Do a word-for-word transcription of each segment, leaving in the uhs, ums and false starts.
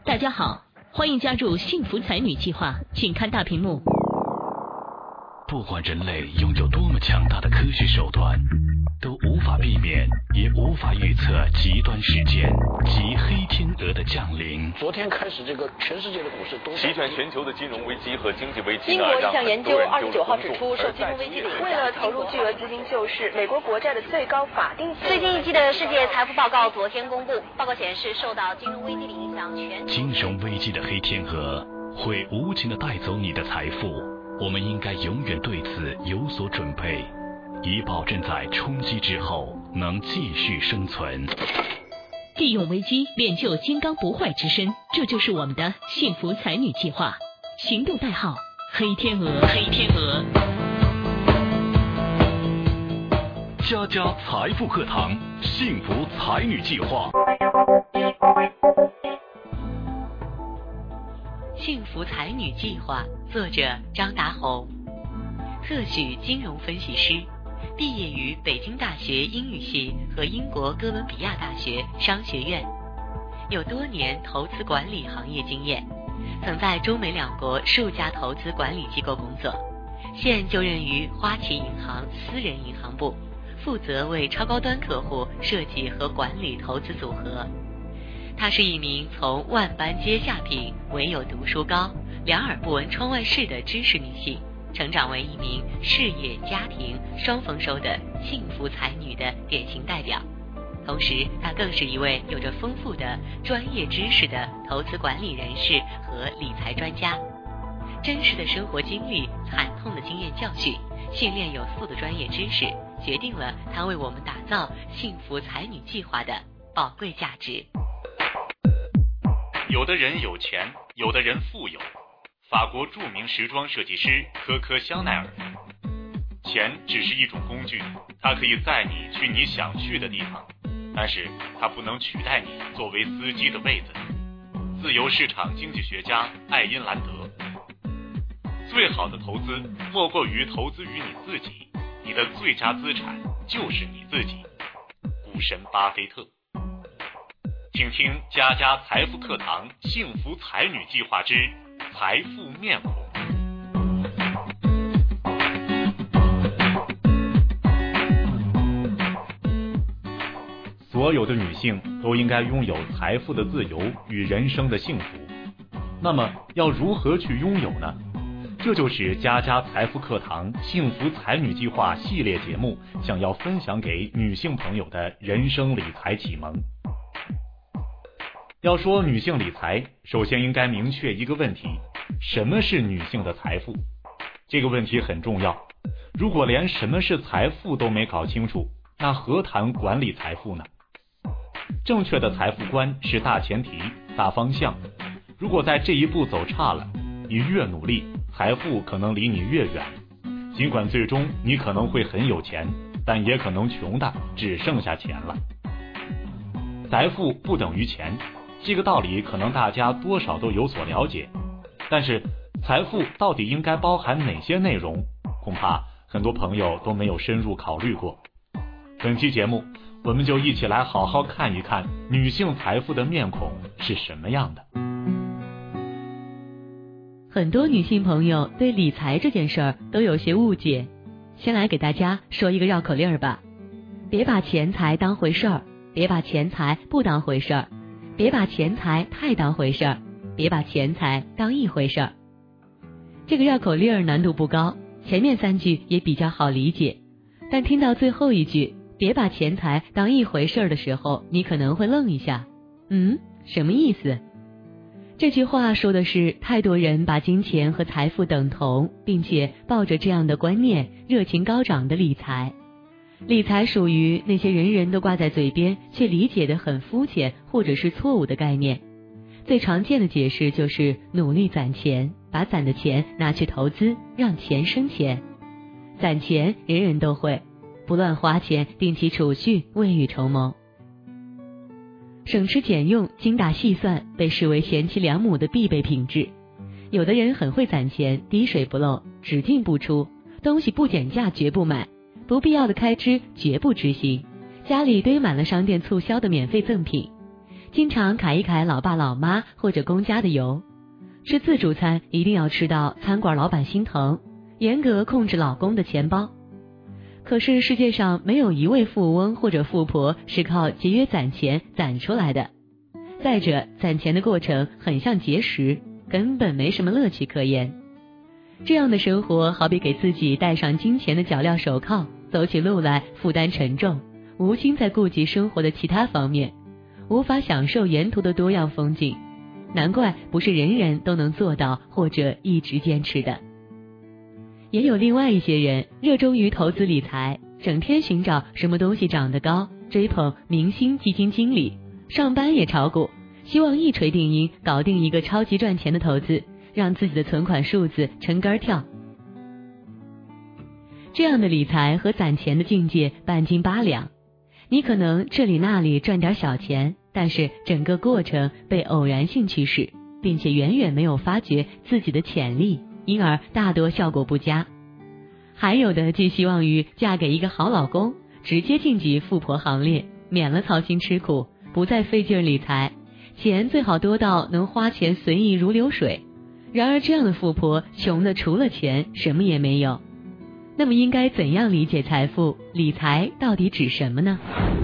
大家好，欢迎加入幸福才女计划，请看大屏幕。 不管人类拥有多么强大的科学手段，都无法避免也无法预测极端事件及黑天鹅的降临。 昨天开始，这个全世界的股市都席卷全球的金融危机和经济危机。 英国一项研究二十九号指出，受金融危机的影响，为了投入巨额资金救市，美国国债的最高法定息。 最近一期的世界财富报告昨天公布，报告显示，受到金融危机的影响，全金融危机的黑天鹅会无情地带走你的财富。我们应该永远对此有所准备，以保证在冲击之后能继续生存。 利用危机练就金刚不坏之身，这就是我们的幸福才女计划。行动代号黑天鹅。黑天鹅。 家家财富课堂，幸福才女计划。 幸福才女计划，作者张达红，特许金融分析师，毕业于北京大学英语系和英国哥伦比亚大学商学院，有多年投资管理行业经验，曾在中美两国数家投资管理机构工作，现就任于花旗银行私人银行部，负责为超高端客户设计和管理投资组合。她是一名从万般皆下品，唯有读书高，两耳不闻窗外事的知识女性，成长为一名事业家庭双丰收的幸福才女的典型代表。同时，她更是一位有着丰富的专业知识的投资管理人士和理财专家。真实的生活经历、惨痛的经验教训、训练有素的专业知识，决定了她为我们打造幸福才女计划的宝贵价值。 有的人有钱，有的人富有。法国著名时装设计师科科香奈儿。钱只是一种工具，它可以载你去你想去的地方，但是它不能取代你作为司机的位子。自由市场经济学家艾因兰德。最好的投资莫过于投资于你自己，你的最佳资产就是你自己。股神巴菲特。请听家家财富课堂幸福才女计划之财富面孔。 所有的女性都应该拥有财富的自由与人生的幸福。那么要如何去拥有呢？这就是家家财富课堂幸福才女计划系列节目想要分享给女性朋友的人生理财启蒙。要说女性理财，首先应该明确一个问题：什么是女性的财富？这个问题很重要。如果连什么是财富都没搞清楚，那何谈管理财富呢？正确的财富观是大前提、大方向。如果在这一步走差了，你越努力，财富可能离你越远。尽管最终你可能会很有钱，但也可能穷的只剩下钱了。财富不等于钱。这个道理可能大家多少都有所了解，但是财富到底应该包含哪些内容，恐怕很多朋友都没有深入考虑过。本期节目，我们就一起来好好看一看女性财富的面孔是什么样的。 很多女性朋友对理财这件事儿都有些误解，先来给大家说一个绕口令吧：别把钱财当回事儿，别把钱财不当回事儿。别把钱财太当回事儿，别把钱财当一回事儿。这个绕口令难度不高，前面三句也比较好理解，但听到最后一句别把钱财当一回事儿的时候，你可能会愣一下。嗯，什么意思？这句话说的是太多人把金钱和财富等同，并且抱着这样的观念热情高涨的理财。理财属于那些人人都挂在嘴边却理解得很肤浅或者是错误的概念。最常见的解释就是努力攒钱，把攒的钱拿去投资，让钱生钱。攒钱人人都会，不乱花钱，定期储蓄，未雨绸缪。省吃俭用，精打细算被视为贤妻良母的必备品质。有的人很会攒钱，滴水不漏，只进不出，东西不减价绝不买，不必要的开支绝不执行，家里堆满了商店促销的免费赠品。 经常揩一揩老爸老妈或者公家的油，吃自助餐一定要吃到餐馆老板心疼，严格控制老公的钱包。可是世界上没有一位富翁或者富婆是靠节约攒钱攒出来的。再者，攒钱的过程很像节食，根本没什么乐趣可言。这样的生活好比给自己戴上金钱的脚镣手铐，走起路来负担沉重，无心在顾及生活的其他方面，无法享受沿途的多样风景。难怪不是人人都能做到或者一直坚持的。也有另外一些人热衷于投资理财，整天寻找什么东西涨得高，追捧明星基金经理，上班也炒股，希望一锤定音搞定一个超级赚钱的投资，让自己的存款数字成根跳。这样的理财和攒钱的境界半斤八两，你可能这里那里赚点小钱，但是整个过程被偶然性驱使，并且远远没有发掘自己的潜力，因而大多效果不佳。还有的寄希望于嫁给一个好老公，直接晋级富婆行列，免了操心吃苦，不再费劲理财，钱最好多到能花钱随意如流水。然而这样的富婆穷的除了钱什么也没有。那么应该怎样理解财富？理财到底指什么呢？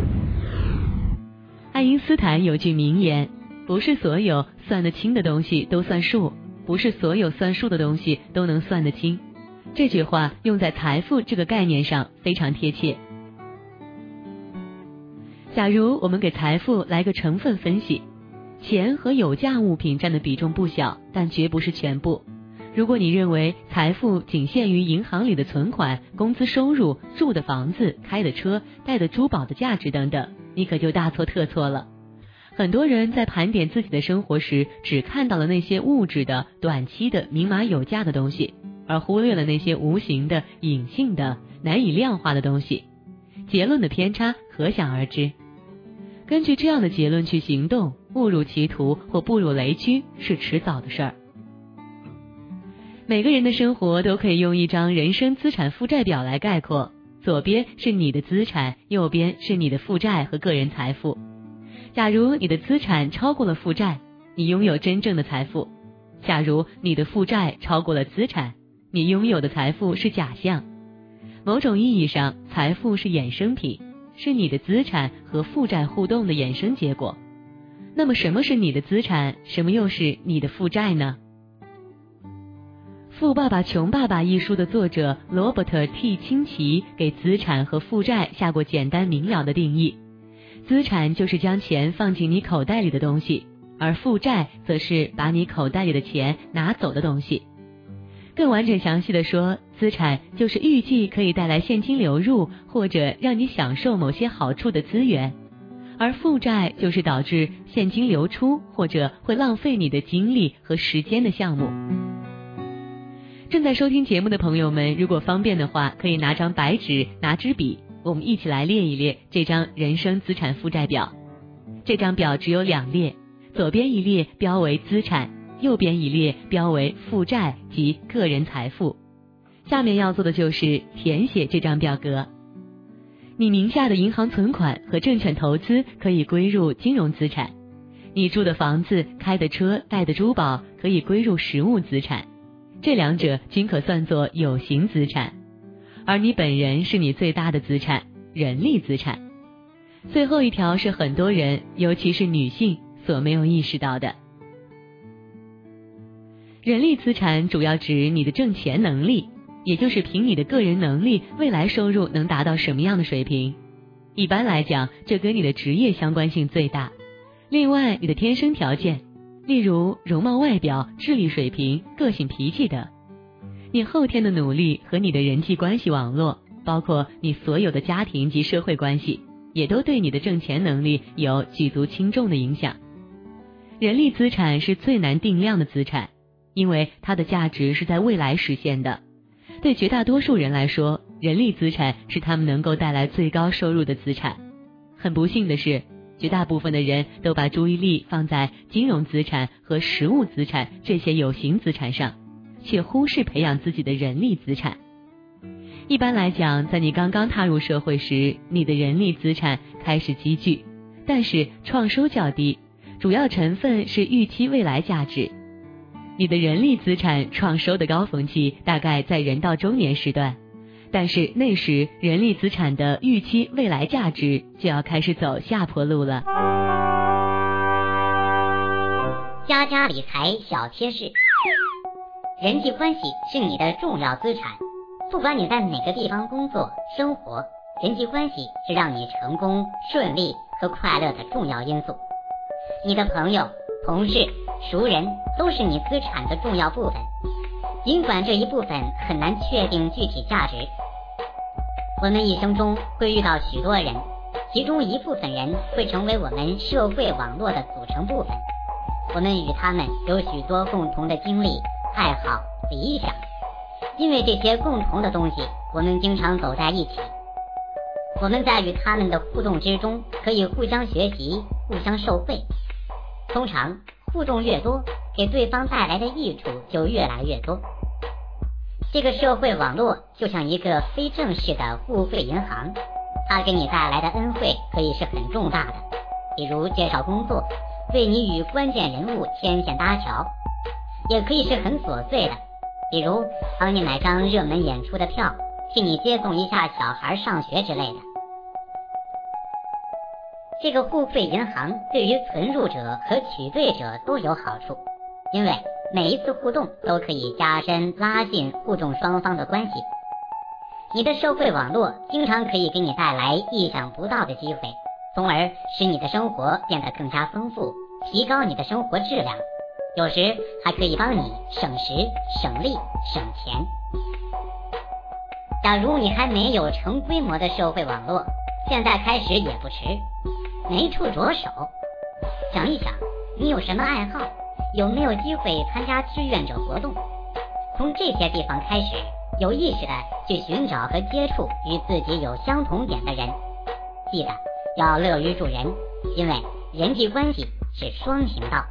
爱因斯坦有句名言，不是所有算得清的东西都算数，不是所有算数的东西都能算得清。这句话用在财富这个概念上非常贴切。假如我们给财富来个成分分析，钱和有价物品占的比重不小，但绝不是全部。如果你认为财富仅限于银行里的存款、工资收入、住的房子、开的车、戴的珠宝的价值等等，你可就大错特错了。很多人在盘点自己的生活时，只看到了那些物质的、短期的、明码有价的东西，而忽略了那些无形的、隐性的、难以量化的东西。结论的偏差可想而知。根据这样的结论去行动，误入歧途或步入雷区是迟早的事儿。每个人的生活都可以用一张人生资产负债表来概括，左边是你的资产，右边是你的负债和个人财富。假如你的资产超过了负债，你拥有真正的财富；假如你的负债超过了资产，你拥有的财富是假象。某种意义上，财富是衍生品，是你的资产和负债互动的衍生结果。那么什么是你的资产，什么又是你的负债呢？《富爸爸穷爸爸》一书的作者罗伯特 T 清崎给资产和负债下过简单明了的定义。资产就是将钱放进你口袋里的东西，而负债则是把你口袋里的钱拿走的东西。更完整详细的说，资产就是预计可以带来现金流入或者让你享受某些好处的资源，而负债就是导致现金流出或者会浪费你的精力和时间的项目。正在收听节目的朋友们，如果方便的话，可以拿张白纸，拿支笔，我们一起来列一列这张人生资产负债表。这张表只有两列，左边一列标为资产，右边一列标为负债及个人财富。下面要做的就是填写这张表格。你名下的银行存款和证券投资可以归入金融资产，你住的房子、开的车、戴的珠宝可以归入实物资产，这两者均可算作有形资产，而你本人是你最大的资产，人力资产。最后一条是很多人，尤其是女性所没有意识到的。人力资产主要指你的挣钱能力，也就是凭你的个人能力，未来收入能达到什么样的水平。一般来讲，这跟你的职业相关性最大。另外，你的天生条件，例如容貌外表、智力水平、个性脾气等。你后天的努力和你的人际关系网络，包括你所有的家庭及社会关系，也都对你的挣钱能力有举足轻重的影响。人力资产是最难定量的资产，因为它的价值是在未来实现的。对绝大多数人来说，人力资产是他们能够带来最高收入的资产。很不幸的是，绝大部分的人都把注意力放在金融资产和实物资产这些有形资产上，却忽视培养自己的人力资产。一般来讲，在你刚刚踏入社会时，你的人力资产开始积聚，但是创收较低， 主要成分是预期未来价值。你的人力资产创收的高峰期大概在人到中年时段，但是那时人力资产的预期未来价值就要开始走下坡路了。 家家理财小贴士，人际关系是你的重要资产，不管你在哪个地方工作生活，人际关系是让你成功顺利和快乐的重要因素。你的朋友、同事、熟人都是你资产的重要部分，尽管这一部分很难确定具体价值。我们一生中会遇到许多人，其中一部分人会成为我们社会网络的组成部分，我们与他们有许多共同的经历、爱好、理想，因为这些共同的东西，我们经常走在一起。我们在与他们的互动之中，可以互相学习、互相受惠。通常互动越多，给对方带来的益处就越来越多。这个社会网络就像一个非正式的互惠银行，它给你带来的恩惠可以是很重大的，比如介绍工作，为你与关键人物牵线搭桥，也可以是很琐碎的，比如帮你买张热门演出的票，替你接送一下小孩上学之类的。这个互惠银行对于存入者和取兑者都有好处，因为每一次互动都可以加深拉近互动双方的关系。你的社会网络经常可以给你带来意想不到的机会，从而使你的生活变得更加丰富，提高你的生活质量，有时还可以帮你省时、省力、省钱。假如你还没有成规模的社会网络，现在开始也不迟。没处着手，想一想你有什么爱好，有没有机会参加志愿者活动，从这些地方开始，有意识的去寻找和接触与自己有相同点的人。记得要乐于助人，因为人际关系是双行道。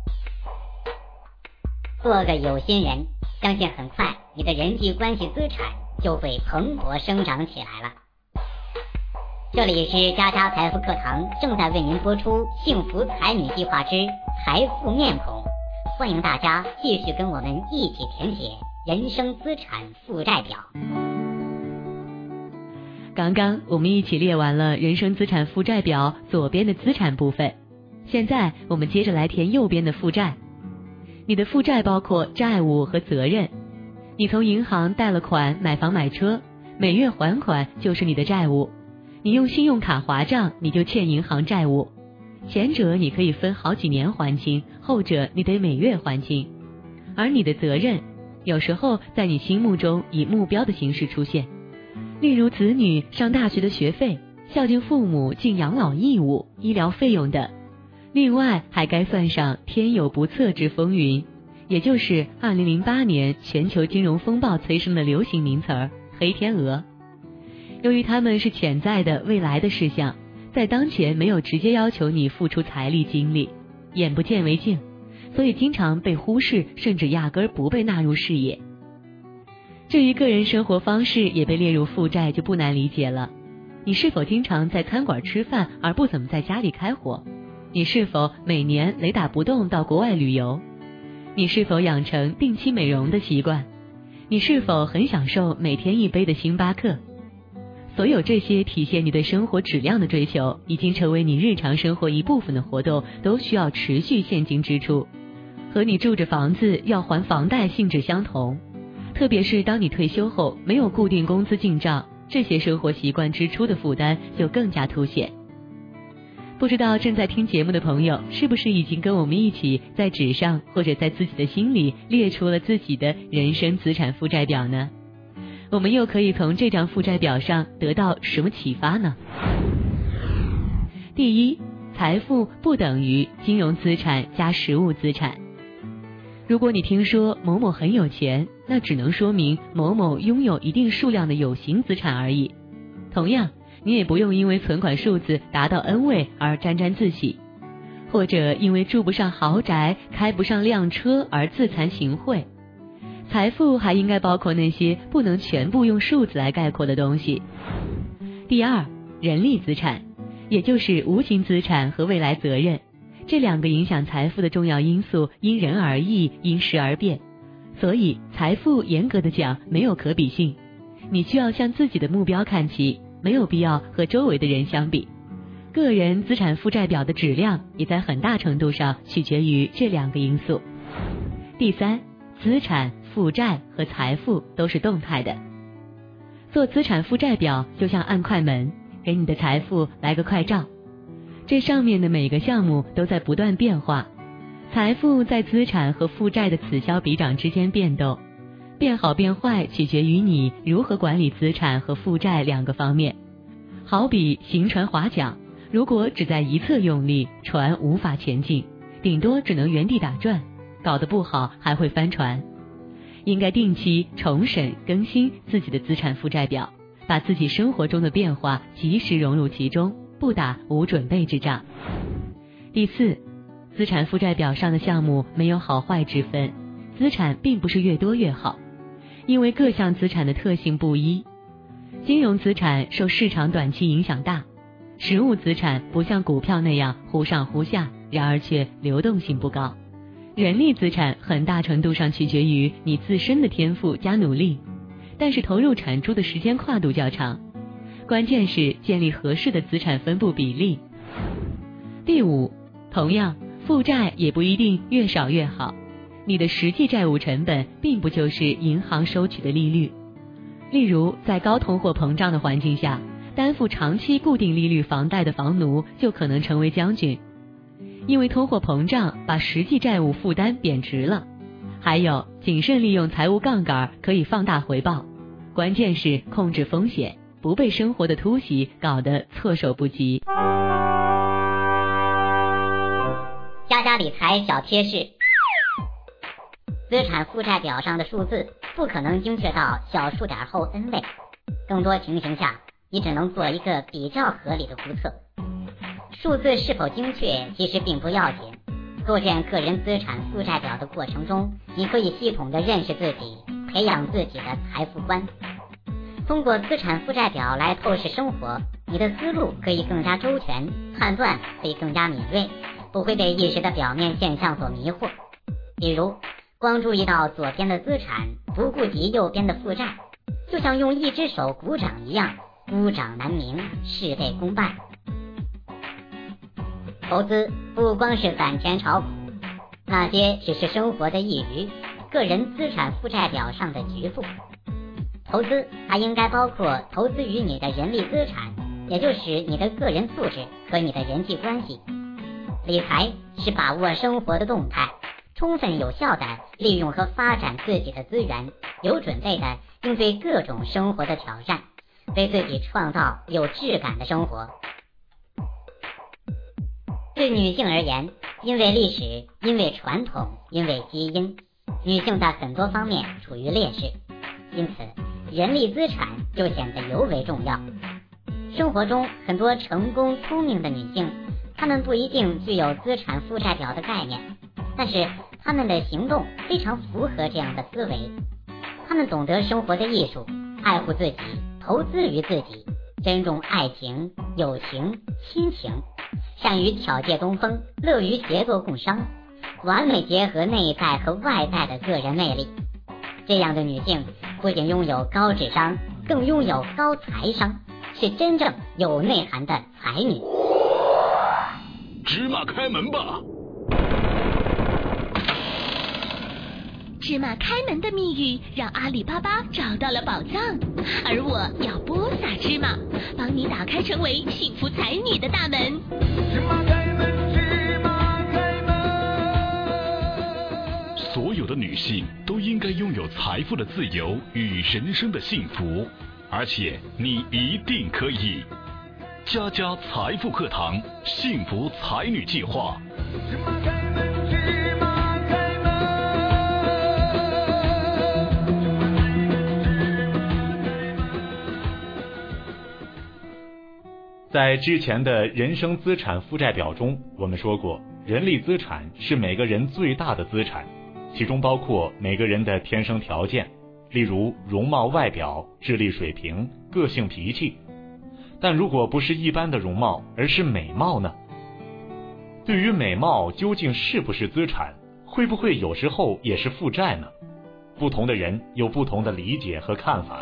做个有心人，相信很快你的人际关系资产就会蓬勃生长起来了。这里是家家财富课堂正在为您播出幸福才女计划之财富面孔，欢迎大家继续跟我们一起填写人生资产负债表。 刚刚我们一起列完了人生资产负债表左边的资产部分，现在我们接着来填右边的负债。你的负债包括债务和责任，你从银行贷了款买房买车，每月还款就是你的债务。你用信用卡划账，你就欠银行债务，前者你可以分好几年还清，后者你得每月还清。而你的责任有时候在你心目中以目标的形式出现，例如子女上大学的学费、孝敬父母尽养老义务、医疗费用等。另外还该算上天有不测之风云，也就是二零零八年全球金融风暴催生的流行名词儿黑天鹅。由于它们是潜在的未来的事项，在当前没有直接要求你付出财力精力，眼不见为净，所以经常被忽视，甚至压根不被纳入视野。至于个人生活方式也被列入负债，就不难理解了。你是否经常在餐馆吃饭而不怎么在家里开火？你是否每年雷打不动到国外旅游？你是否养成定期美容的习惯？你是否很享受每天一杯的星巴克？所有这些体现你对生活质量的追求，已经成为你日常生活一部分的活动，都需要持续现金支出，和你住着房子要还房贷性质相同。特别是当你退休后没有固定工资进账，这些生活习惯支出的负担就更加凸显。不知道正在听节目的朋友，是不是已经跟我们一起在纸上或者在自己的心里列出了自己的人生资产负债表呢？我们又可以从这张负债表上得到什么启发呢？第一，财富不等于金融资产加实物资产。如果你听说某某很有钱，那只能说明某某拥有一定数量的有形资产而已。同样，你也不用因为存款数字达到 N 位而沾沾自喜，或者因为住不上豪宅、开不上辆车而自惭形秽。财富还应该包括那些不能全部用数字来概括的东西。第二，人力资产，也就是无形资产和未来责任， 这两个影响财富的重要因素因人而异，因时而变，所以财富严格的讲没有可比性。你需要向自己的目标看齐，没有必要和周围的人相比。个人资产负债表的质量也在很大程度上取决于这两个因素。第三，资产、负债和财富都是动态的。做资产负债表就像按快门，给你的财富来个快照。这上面的每个项目都在不断变化，财富在资产和负债的此消彼长之间变动，变好变坏取决于你如何管理资产和负债两个方面。好比行船划桨，如果只在一侧用力，船无法前进，顶多只能原地打转，搞得不好还会翻船。应该定期重审更新自己的资产负债表，把自己生活中的变化及时融入其中，不打无准备之仗。第四，资产负债表上的项目没有好坏之分，资产并不是越多越好，因为各项资产的特性不一。金融资产受市场短期影响大，实物资产不像股票那样忽上忽下，然而却流动性不高。人力资产很大程度上取决于你自身的天赋加努力，但是投入产出的时间跨度较长，关键是建立合适的资产分布比例。第五，同样，负债也不一定越少越好，你的实际债务成本并不就是银行收取的利率。例如，在高通货膨胀的环境下，担负长期固定利率房贷的房奴就可能成为将军，因为通货膨胀把实际债务负担贬值了。还有，谨慎利用财务杠杆可以放大回报，关键是控制风险，不被生活的突袭搞得措手不及。 家家理财小贴士：资产负债表上的数字不可能精确到小数点后 n 位，更多情形下你只能做一个比较合理的估测。数字是否精确其实并不要紧，构建个人资产负债表的过程中，你可以系统地认识自己，培养自己的财富观。通过资产负债表来透视生活，你的思路可以更加周全，判断可以更加敏锐，不会被一时的表面现象所迷惑。比如，光注意到左边的资产，不顾及右边的负债，就像用一只手鼓掌一样，孤掌难鸣，事倍功半。投资不光是攒钱炒股，那些只是生活的一隅，个人资产负债表上的局部。投资还应该包括投资于你的人力资产，也就是你的个人素质和你的人际关系。理财是把握生活的动态，充分有效地利用和发展自己的资源，有准备地应对各种生活的挑战，为自己创造有质感的生活。对女性而言，因为历史，因为传统，因为基因，女性在很多方面处于劣势，因此人力资产就显得尤为重要。生活中很多成功聪明的女性，她们不一定具有资产负债表的概念，但是她们的行动非常符合这样的思维。她们懂得生活的艺术，爱护自己，投资于自己，珍重爱情、友情、亲情，善于巧借东风，乐于协作共商，完美结合内在和外在的个人魅力。这样的女性不仅拥有高智商，更拥有高财商，是真正有内涵的才女。 芝麻开门吧！ 芝麻开门的密语让阿里巴巴找到了宝藏，而我要播撒芝麻，帮你打开成为幸福才女的大门。 芝麻开门，芝麻开门。 所有的女性都应该拥有财富的自由与人生的幸福，而且你一定可以。家家财富课堂，幸福才女计划。 芝麻开门，芝麻开门。 在之前的人生资产负债表中，我们说过，人力资产是每个人最大的资产，其中包括每个人的天生条件，例如容貌外表、智力水平、个性脾气。但如果不是一般的容貌，而是美貌呢？ 对于美貌究竟是不是资产，会不会有时候也是负债呢？不同的人有不同的理解和看法。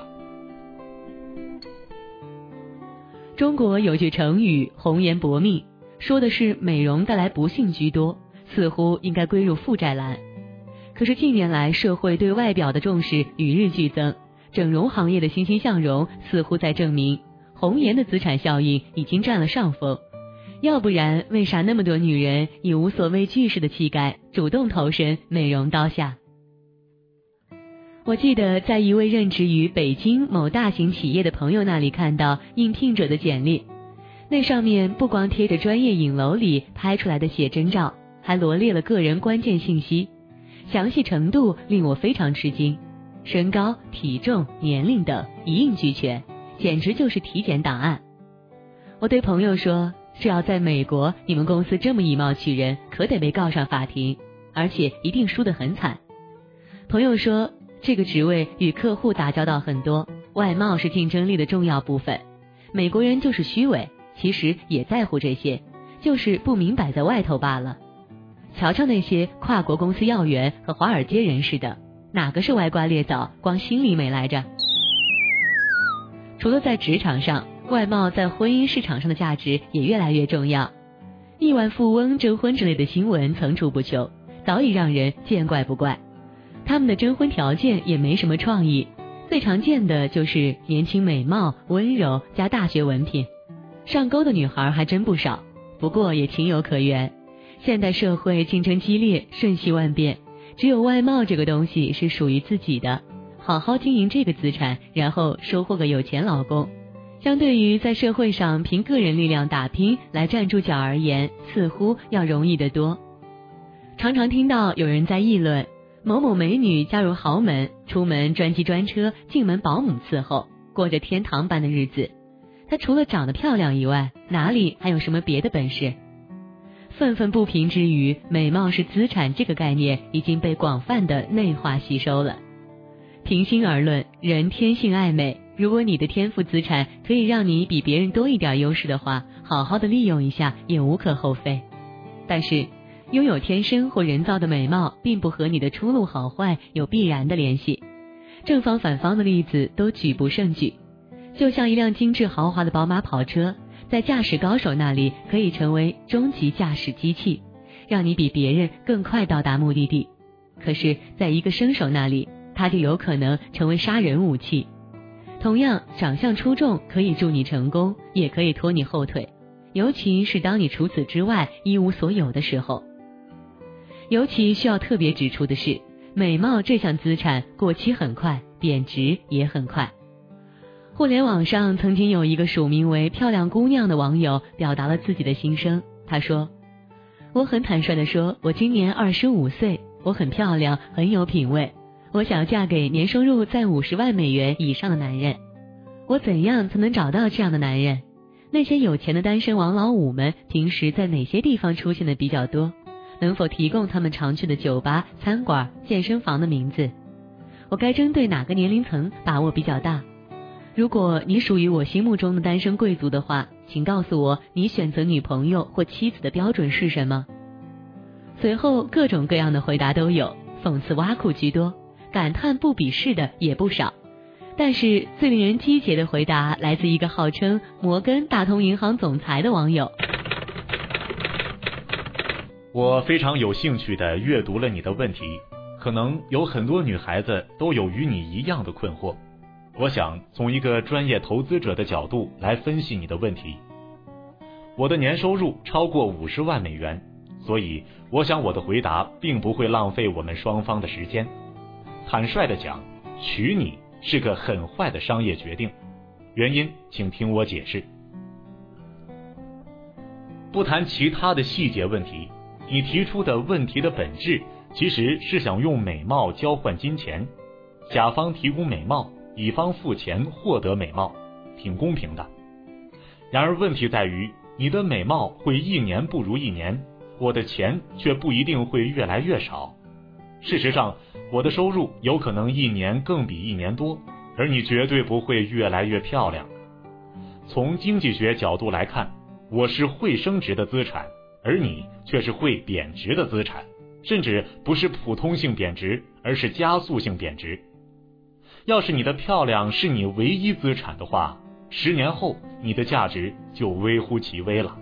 中国有句成语红颜薄命，说的是美容带来不幸居多，似乎应该归入负债栏。可是近年来社会对外表的重视与日俱增，整容行业的欣欣向荣似乎在证明红颜的资产效应已经占了上风。要不然为啥那么多女人以无所畏惧式的气概主动投身美容刀下？我记得在一位任职于北京某大型企业的朋友那里看到应聘者的简历，那上面不光贴着专业影楼里拍出来的写真照，还罗列了个人关键信息，详细程度令我非常吃惊，身高、体重、年龄等一应俱全，简直就是体检档案。我对朋友说，是要在美国你们公司这么以貌取人，可得被告上法庭，而且一定输得很惨。朋友说，这个职位与客户打交道很多，外貌是竞争力的重要部分，美国人就是虚伪，其实也在乎这些，就是不明摆在外头罢了。瞧瞧那些跨国公司要员和华尔街人士的，哪个是歪瓜裂枣，光心里美来着？除了在职场上，外貌在婚姻市场上的价值也越来越重要。亿万富翁征婚之类的新闻层出不穷，早已让人见怪不怪。他们的征婚条件也没什么创意，最常见的就是年轻美貌、温柔加大学文凭。上钩的女孩还真不少，不过也情有可原。现代社会竞争激烈，瞬息万变，只有外貌这个东西是属于自己的，好好经营这个资产，然后收获个有钱老公。相对于在社会上凭个人力量打拼来站住脚而言，似乎要容易得多。常常听到有人在议论，某某美女加入豪门，出门专机专车，进门保姆伺候，过着天堂般的日子。她除了长得漂亮以外，哪里还有什么别的本事？愤愤不平之余，美貌是资产这个概念已经被广泛的内化吸收了。平心而论，人天性爱美，如果你的天赋资产可以让你比别人多一点优势的话，好好的利用一下也无可厚非。但是拥有天生或人造的美貌并不和你的出路好坏有必然的联系，正方反方的例子都举不胜举。就像一辆精致豪华的宝马跑车，在驾驶高手那里可以成为终极驾驶机器，让你比别人更快到达目的地，可是在一个生手那里，它就有可能成为杀人武器。同样，长相出众可以助你成功，也可以拖你后腿，尤其是当你除此之外一无所有的时候。尤其需要特别指出的是，美貌这项资产过期很快，贬值也很快。互联网上曾经有一个署名为漂亮姑娘的网友表达了自己的心声，他说，我很坦率地说，我今年二十五岁，我很漂亮，很有品味，我想嫁给年收入在五十万美元以上的男人。我怎样才能找到这样的男人？那些有钱的单身王老五们平时在哪些地方出现的比较多？能否提供他们常去的酒吧、餐馆、健身房的名字？我该针对哪个年龄层把握比较大？如果你属于我心目中的单身贵族的话，请告诉我你选择女朋友或妻子的标准是什么？随后各种各样的回答都有，讽刺挖苦居多，感叹不鄙视的也不少。但是最令人击节的回答来自一个号称摩根大通银行总裁的网友。 我非常有兴趣地阅读了你的问题，可能有很多女孩子都有与你一样的困惑。我想从一个专业投资者的角度来分析你的问题。我的年收入超过五十万美元，所以我想我的回答并不会浪费我们双方的时间。坦率地讲，娶你是个很坏的商业决定，原因请听我解释。不谈其他的细节问题，你提出的问题的本质其实是想用美貌交换金钱，甲方提供美貌，乙方付钱获得美貌，挺公平的。然而问题在于，你的美貌会一年不如一年，我的钱却不一定会越来越少。事实上，我的收入有可能一年更比一年多，而你绝对不会越来越漂亮。从经济学角度来看，我是会升值的资产， 而你却是会贬值的资产，甚至不是普通性贬值，而是加速性贬值。要是你的漂亮是你唯一资产的话，十年后你的价值就微乎其微了。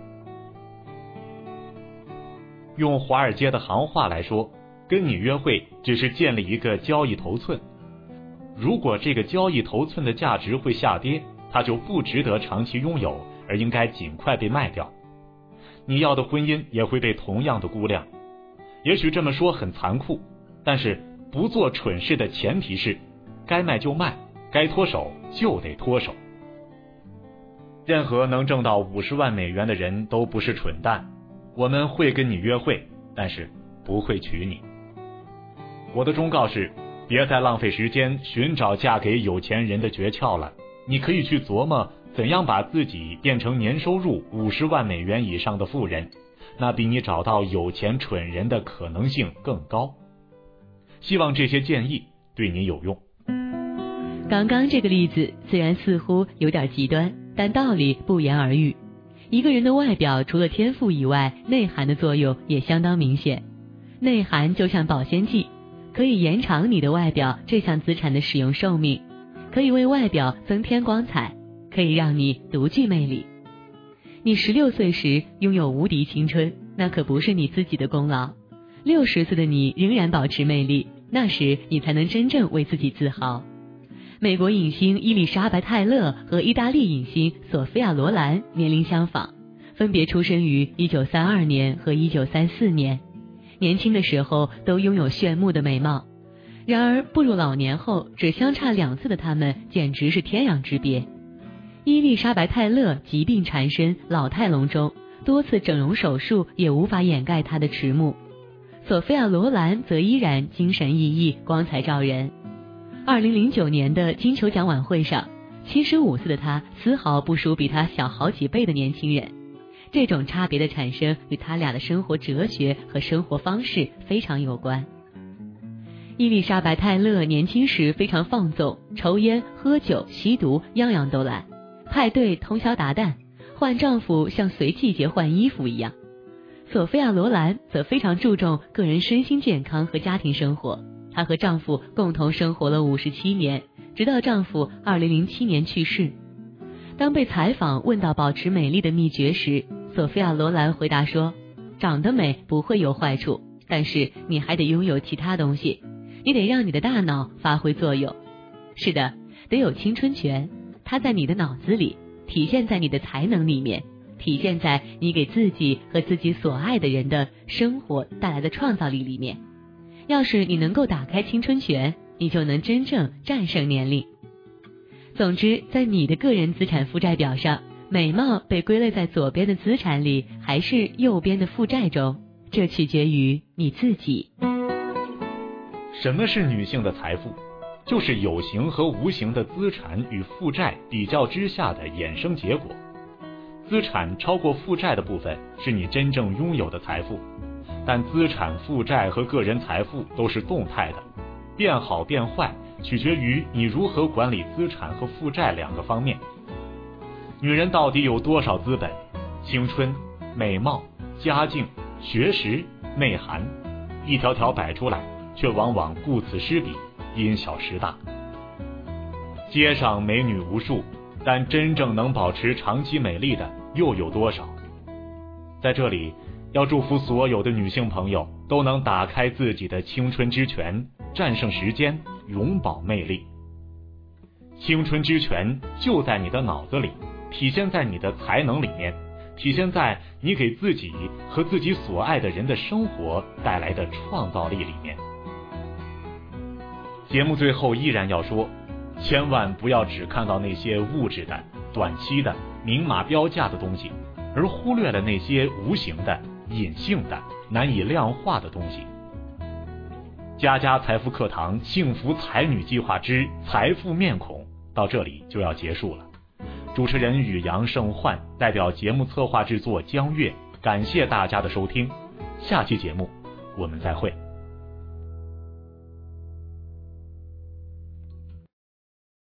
用华尔街的行话来说，跟你约会只是建立一个交易头寸，如果这个交易头寸的价值会下跌，它就不值得长期拥有，而应该尽快被卖掉。你要的婚姻也会被同样的估量。也许这么说很残酷，但是不做蠢事的前提是，该卖就卖，该脱手就得脱手。任何能挣到五十万美元的人都不是蠢蛋，我们会跟你约会，但是不会娶你。我的忠告是，别再浪费时间寻找嫁给有钱人的诀窍了，你可以去琢磨怎样把自己变成年收入五十万美元以上的富人，那比你找到有钱蠢人的可能性更高。希望这些建议对你有用。 刚刚这个例子虽然似乎有点极端，但道理不言而喻。一个人的外表除了天赋以外，内涵的作用也相当明显。内涵就像保鲜剂，可以延长你的外表这项资产的使用寿命，可以为外表增添光彩，可以让你独具魅力。你十六岁时拥有无敌青春，那可不是你自己的功劳。六十岁的你仍然保持魅力，那时你才能真正为自己自豪。美国影星伊丽莎白·泰勒和意大利影星索菲亚·罗兰年龄相仿，分别出生于一九三二年和一九三四年，年轻的时候都拥有炫目的美貌。然而步入老年后，只相差两次的他们简直是天壤之别。伊丽莎白·泰勒疾病缠身，老态龙钟，多次整容手术也无法掩盖她的迟暮。索菲亚·罗兰则依然精神奕奕，光彩照人。二零零九年的金球奖晚会上，七十五岁的她丝毫不输比她小好几倍的年轻人。这种差别的产生与他俩的生活哲学和生活方式非常有关。伊丽莎白·泰勒年轻时非常放纵，抽烟、喝酒、吸毒，样样都来，派对通宵达旦，换丈夫像随季节换衣服一样。索菲亚·罗兰则非常注重个人身心健康和家庭生活，她和丈夫共同生活了五十七年，直到丈夫二零零七年去世。当被采访问到保持美丽的秘诀时，索菲亚·罗兰回答说，长得美不会有坏处，但是你还得拥有其他东西，你得让你的大脑发挥作用。是的，得有青春泉，它在你的脑子里，体现在你的才能里面，体现在你给自己和自己所爱的人的生活带来的创造力里面。要是你能够打开青春泉，你就能真正战胜年龄。总之，在你的个人资产负债表上，美貌被归类在左边的资产里，还是右边的负债中，这取决于你自己。 什么是女性的财富？就是有形和无形的资产与负债比较之下的衍生结果。资产超过负债的部分是你真正拥有的财富，但资产、负债和个人财富都是动态的，变好变坏取决于你如何管理资产和负债两个方面。女人到底有多少资本？青春、美貌、家境、学识、内涵，一条条摆出来，却往往顾此失彼，因小失大。街上美女无数，但真正能保持长期美丽的又有多少？在这里，要祝福所有的女性朋友都能打开自己的青春之泉，战胜时间，永葆魅力。青春之泉就在你的脑子里，体现在你的才能里面，体现在你给自己和自己所爱的人的生活带来的创造力里面。节目最后依然要说，千万不要只看到那些物质的、短期的、明码标价的东西，而忽略了那些无形的、隐性的、难以量化的东西。家家财富课堂幸福才女计划之财富面孔到这里就要结束了。主持人宇阳盛焕代表节目策划制作江月，感谢大家的收听，下期节目我们再会。